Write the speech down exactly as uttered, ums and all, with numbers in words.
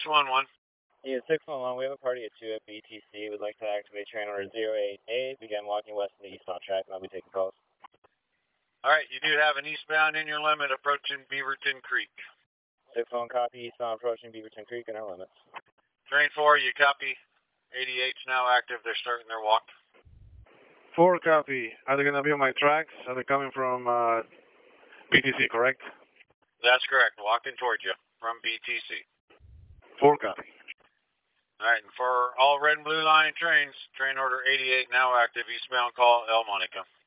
one one. Yeah, six one one, we have a party at two at B T C. We'd like to activate train order zero eight eight, begin walking west in the eastbound track, and I'll be taking calls. All right, you do have an eastbound in your limit approaching Beaverton Creek. six one copy, eastbound approaching Beaverton Creek in our limits. Train four, you copy. eighty-eight's now active. They're starting their walk. four copy. Are they going to be on my tracks? Are they coming from uh, B T C, correct? That's correct. Walking towards you from B T C. four copy. All right, and for all red and blue line trains, train order eighty-eight now active, eastbound call El Monica.